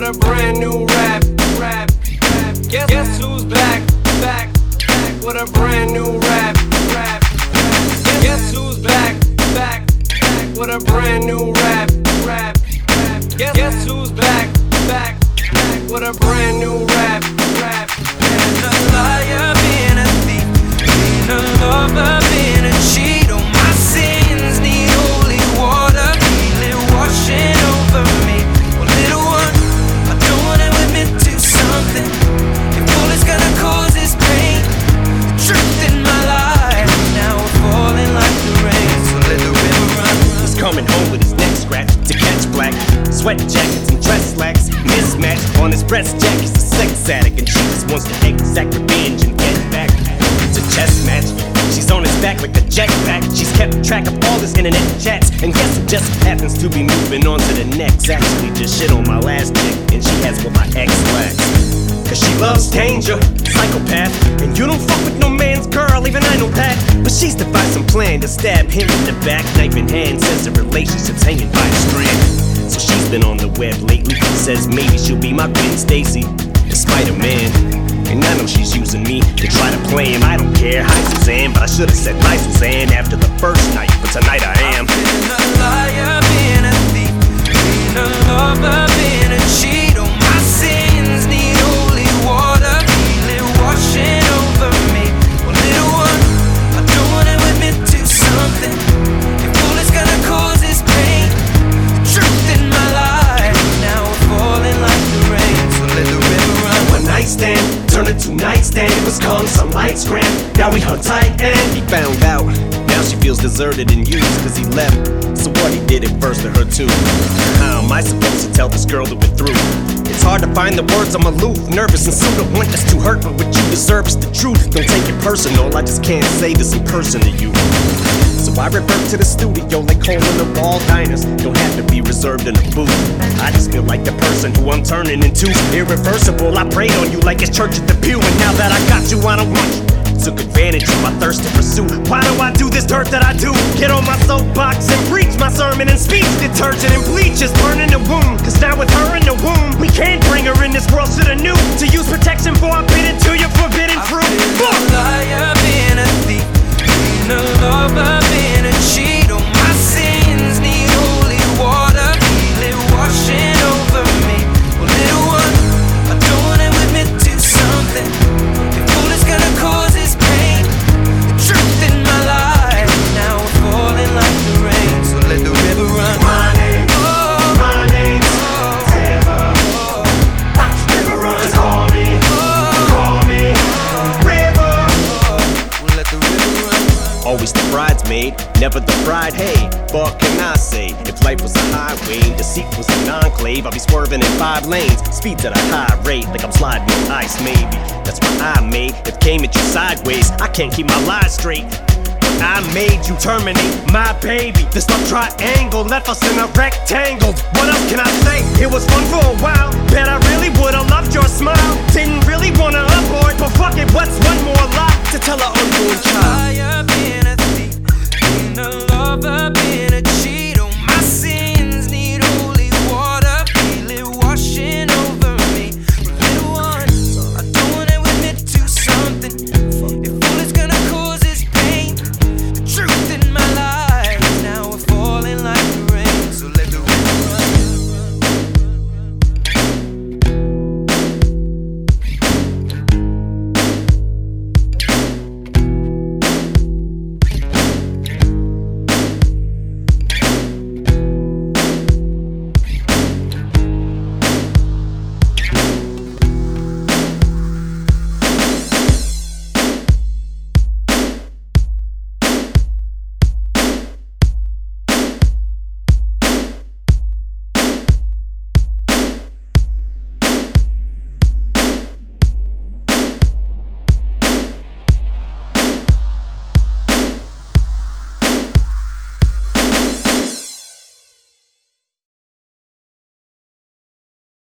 a brand new rap. Guess who's back with a brand new rap. Guess who's back with a brand new rap. Guess who's back with a brand new rap. Being a liar, being a thief, being a lover, being a cheat. Oh, my sins need holy water, feel it washing over me. Well, little one, I don't wanna admit to something. If all it's gonna cause is pain, truth in my life, now we're falling like the rain. So let the river run. He's coming home with his neck scratched to catch black. Sweat jackets and dress slacks, mismatch on his breast jack. He's a sex addict and she just wants to exact revenge and get back. It's a chess match. She's on his back like a jetpack. She's kept track of all his internet chats, and guess who just happens to be moving on to the next. Actually just shit on my last chick, and she has what my ex lacks. Cause she loves danger, psychopath, and you don't fuck with no man's girl, even I know that. But she's devised some plan to stab him in the back, knife in hand, says the relationship's hanging by a strand. So she's been on the web lately, says maybe she'll be my Gwen Stacy, despite a man. And I know she's using me to try to play him. I don't care, hi Suzanne, but I should've said hi Suzanne after the first night, but tonight I am. Being a liar, being a thief, being a lover, being a cheat. Oh, my sins need holy water, feel it washing over me. Well, little one, I don't wanna admit to something. If all it's gonna cause is pain, truth in my life, now we're falling like the rain. So let the river run. One night stand turned into nightstand. It was calm, some lights grand. Now we hung tight and he found out. Now she feels deserted and used cause he left. So what, he did it first to her too. How am I supposed to tell this girl that we're through? It's hard to find the words, I'm aloof, nervous and soon I want this to hurt. But what you deserve is the truth. Don't take it personal, I just can't say this in person to you. So I revert to the studio like hole in the wall diners. Don't have to be reserved in a booth. I just feel like the person who I'm turning into. Irreversible, I prayed on you like it's church at the pew. And now that I got you, I don't want you. Took advantage of my thirst to pursue. Why do I do this dirt that I do? Get on my soapbox and preach my sermon and speech. Detergent and bleach is burning the wound. Cause now with her in the womb, we can't bring her in this world, shoulda knew to use protection for I bid into your forbidden fruit. Being a liar, being a thief, being a lover, being a cheat. Oh, my sins need holy water, feel it washing over me. Well, little one, I don't wanna admit to something. If all it's gonna cause is pain, truth in my life, now we're falling like the rain. So let the river run. My name's River. River runs, call me River. We'll let the river run. Always the bridesmaid, never the bride. Hey, what can I say? If life was a highway, deceit was an enclave, I'd be swerving in 5 lanes, speeds at a high rate, like I'm sliding on ice. Maybe that's what I made. If came at you sideways, I can't keep my lies straight. I made you terminate my baby. This love triangle left us in a rectangle. What else can I say? It was fun for a while. Bet I really would've loved your smile. Didn't really wanna abort, but fuck it, what's one more lie to tell an unborn child?